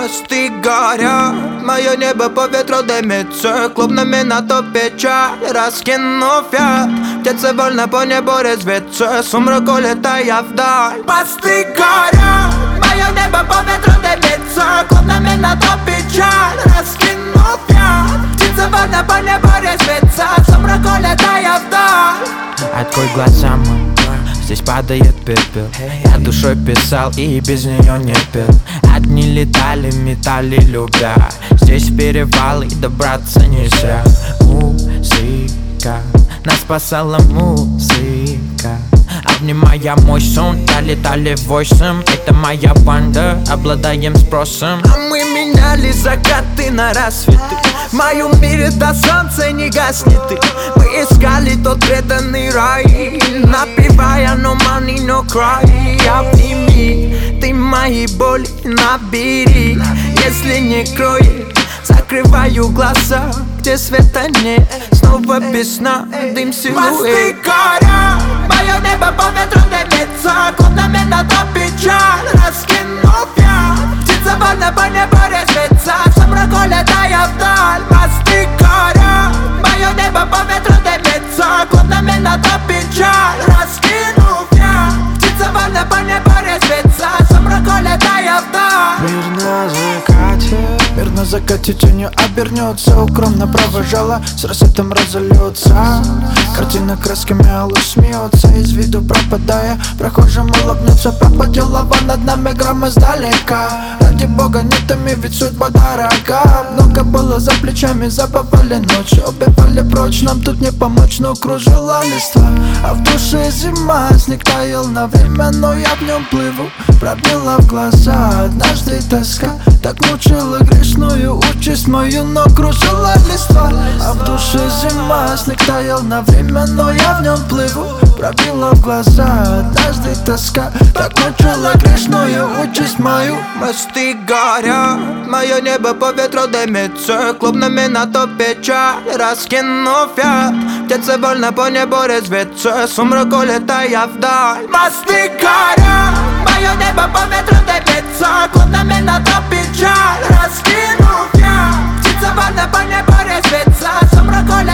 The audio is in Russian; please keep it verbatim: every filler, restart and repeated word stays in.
Мосты горят, мое небо по ветру дымится. Клуб на то печаль, раскинув яд. Птицы вольно по небу резвятся, сумрак улетая вдаль. Мосты горят, мое небо по ветру дымится. Клуб на то печаль, раскинув яд. Птицы вольно по небу резвятся, сумрак улетая вдаль. Открой глаза, мой, здесь падает пепел. Я душой писал и без нее не пел. Одни летали, метали, любя. Здесь перевалы, добраться нельзя. Музыка нас спасала, музыка. Обнимая мой сон, долетали восемь. Это моя банда, обладаем спросом. А мы меняли закаты на рассветы. В моем мире до солнца не гаснет ты. Мы искали тот преданный рай, напевая no money, no cry. Обними, ты мои боли набери. Если не кроет, закрываю глаза, где света нет. Снова без сна, дым силуэт. Мосты горят, мое небо по ветру дымится. Клуб на то печаль, раскинув яд. Птица вольно по небу резвится, сумрак улетая вдаль. Мосты горят, мое небо по ветру дымится. Клуб на то печаль, раскинув яд. Птица вольно по небу резвится, сумрак улетая вдаль. Мир на закате, мир на закате тенью обернется. Укромно провожала, с рассветом разольется. Картина красками алых смеется, из виду пропадая. Прохожим улыбнется, пропадет лава над нами грамм издалека. Ради бога не томи, ведь судьба дорога. Много было за плечами, забывали ночи, убивали прочь, нам тут не помочь, но кружила листва. А в душе зима, снег таял на время, но я в нем плыву. Пробила в глаза однажды тоска, так мучила грешную участь мою, но кружила листва. А в душе зима, снег таял на время, но я в нем плыву. Пробила в глаза однажды тоска, так мучила грешную участь мою. Мосты горят, мое небо по ветру дымится. Клуб на то печаль, раскинув яд. Птицы вольно по небу резвятся, сумрак улетая вдаль. Мосты горят, мое небо по ветру дымится. Клуб на то печаль, раскинув яд. Птицы вольно по небу резвятся, сумрак улетая вдаль.